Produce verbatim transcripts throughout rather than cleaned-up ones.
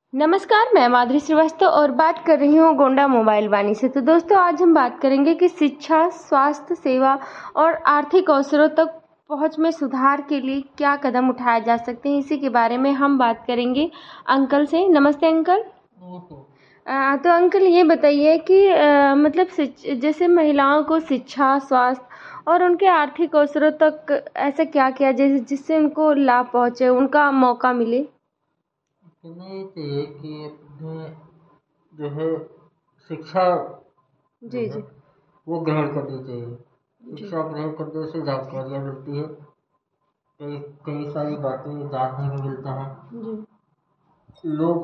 नमस्कार, मैं माधुरी श्रीवास्तव और बात कर रही हूँ गोंडा मोबाइल वाणी से। तो दोस्तों, आज हम बात करेंगे कि शिक्षा, स्वास्थ्य सेवा और आर्थिक अवसरों तक पहुँच में सुधार के लिए क्या कदम उठाए जा सकते हैं, इसी के बारे में हम बात करेंगे अंकल से। नमस्ते अंकल। अ, तो अंकल ये बताइए कि अ, मतलब शिच- जैसे महिलाओं को शिक्षा, स्वास्थ्य और उनके आर्थिक अवसरों तक ऐसा क्या किया जैसे जिससे उनको लाभ पहुँचे, उनका मौका मिले। उन्हें ये चाहिए कि अपने जो है शिक्षा जो जी है जी वो ग्रहण करनी चाहिए। जी शिक्षा ग्रहण करने से जानकारियाँ मिलती है, कई कई सारी बातें जानने को मिलता है। जी लोग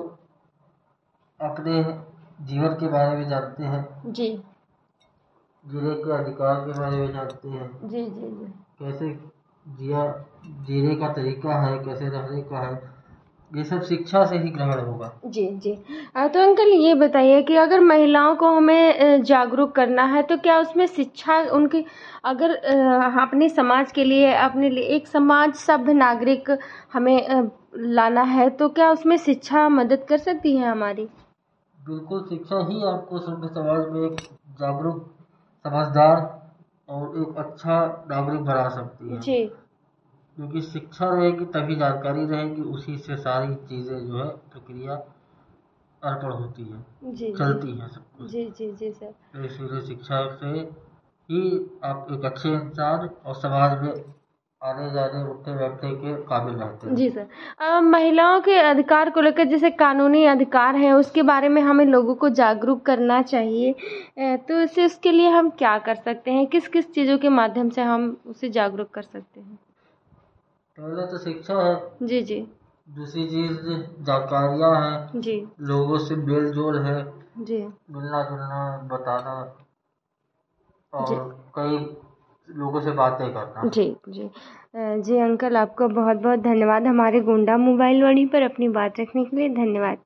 अपने जीवन के बारे में जानते हैं, जी जीने के अधिकार के बारे में जानते हैं, जी जी जी कैसे जिया जीने का तरीका है, कैसे रहने का है। ये सब शिक्षा से ही ग्रहण होगा। जी जी अ, तो अंकल ये बताइए कि अगर महिलाओं को हमें अ, जागरूक करना है तो क्या उसमें शिक्षा उनकी, अगर अ, अपने समाज के लिए, अपने लिए एक समाज सभ्य नागरिक हमें अ, लाना है तो क्या उसमें शिक्षा मदद कर सकती है हमारी। बिल्कुल, शिक्षा ही आपको सभ्य समाज में एक जागरूक, समझदार और एक अच्छा नागरिक बना सकती है। जी क्योंकि शिक्षा रहेगी तभी जानकारी रहेगी, उसी से सारी चीज़ें जो है प्रक्रिया अर्पण होती है, जी जी चलती है सब कुछ। जी जी जी सर। तो इसीलिए शिक्षा से ही आप एक अच्छे इंसान और समाज में आने जाने उठने बैठने के काबिल रहते हैं। जी सर। अ, महिलाओं के अधिकार को लेकर जैसे कानूनी अधिकार है उसके बारे में हमें लोगों को जागरूक करना चाहिए। अ, तो इसे उसके लिए हम क्या कर सकते हैं, किस किस चीज़ों के माध्यम से हम उसे जागरूक कर सकते हैं। पहले तो शिक्षा है, जी जी दूसरी चीज़ जानकारियाँ हैं, जी लोगों से मेल जोल है, जी मिलना जुलना, बताना जी और कई लोगों से बातें करना। जी जी अ, जी अंकल, आपका बहुत बहुत धन्यवाद हमारे गोंडा मोबाइल वाणी पर अपनी बात रखने के लिए। धन्यवाद।